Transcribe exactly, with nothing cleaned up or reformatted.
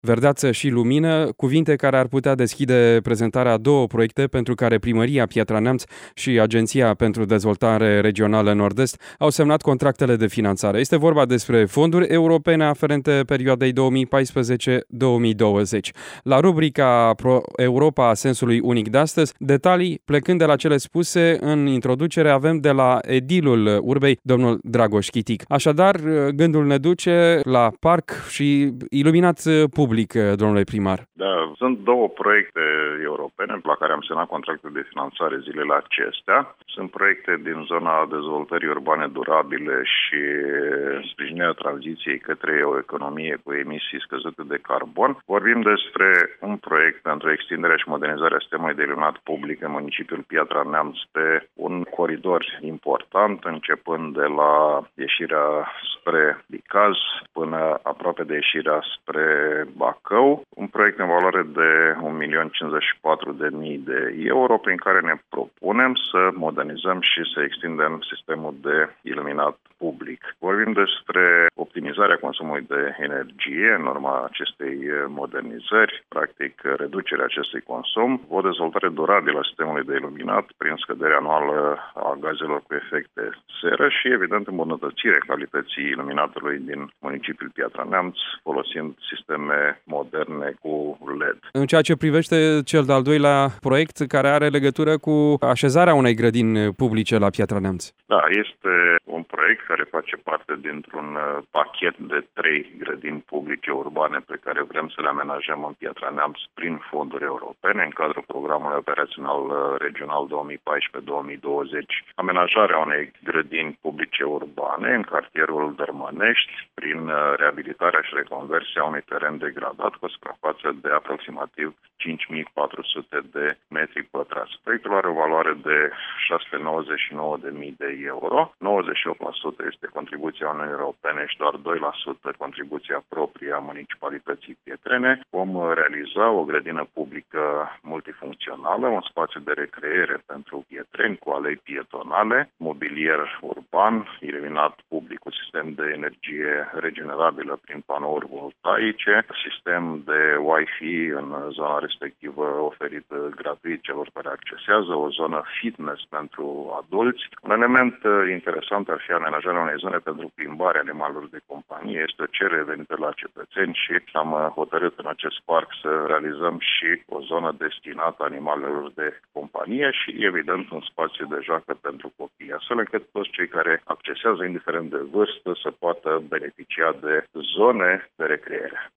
Verdeață și lumină, cuvinte care ar putea deschide prezentarea a două proiecte pentru care Primăria Piatra Neamț și Agenția pentru Dezvoltare Regională Nord-Est au semnat contractele de finanțare. Este vorba despre fonduri europene aferente perioadei două mii paisprezece două mii douăzeci. La rubrica Pro Europa a sensului unic de astăzi, detalii plecând de la cele spuse în introducere avem de la edilul Urbei, domnul Dragoș Chitic. Așadar, gândul ne duce la parc și iluminat public. Domnule primar. Da, sunt două proiecte europene la care am semnat contracte de finanțare zilele acestea. Sunt proiecte din zona dezvoltării urbane durabile și sprijinirea tranziției către o economie cu emisii scăzute de carbon. Vorbim despre un proiect pentru extinderea și modernizarea sistemului de iluminat public în municipiul Piatra Neamț pe un coridor important, începând de la ieșirea spre Bicaz până aproape de ieșirea spre Bacău, un proiect în valoare de un milion cincizeci și patru de mii de euro, prin care ne propunem să modernizăm și să extindem sistemul de iluminat public. Vorbim despre optimizarea consumului de energie în urma acestei modernizări, practic reducerea acestui consum, o dezvoltare durabilă a sistemului de iluminat prin scăderea anuală a gazelor cu efect de seră și, evident, îmbunătățirea calității iluminatului din municipiul Piatra Neamț, folosind sisteme moderne cu L E D. În ceea ce privește cel de-al doilea proiect care are legătură cu așezarea unei grădini publice la Piatra Neamț. Da, este un proiect care face parte dintr-un pachet de trei grădini publice urbane pe care vrem să le amenajăm în Piatra Neamț prin fonduri europene în cadrul programului operațional regional două mii paisprezece două mii douăzeci. Amenajarea unei grădini publice urbane în cartierul Dărmănești prin reabilitarea și reconversia unui teren degradat cu o suprafață de aproximativ cinci mii patru sute de metri pătrați. Proiectul are o valoare de șase sute nouăzeci și nouă de mii de euro. nouăzeci și opt la sută este contribuția Uniunii Europene și doar doi la sută contribuția proprie a municipalității pietrene. Vom realiza o grădină publică multifuncțională, un spațiu de recreere pentru pietreni cu alei pietonale, mobilier urban, iluminat public cu sistem de energie regenerabilă prin panouri voltaice, sistem de Wi-Fi în zona respectivă oferit gratuit celor care accesează, o zonă fitness pentru adulți. Un element interesant ar fi amenajarea unei zone pentru plimbare animalelor de companie. Este o cerere venită la cetățeni și am hotărât în acest parc să realizăm și o zonă destinată animalelor de companie și, evident, un spațiu de joacă pentru copii, astfel încât toți cei care accesează, indiferent de vârstă, să poată beneficia de zone de recreere.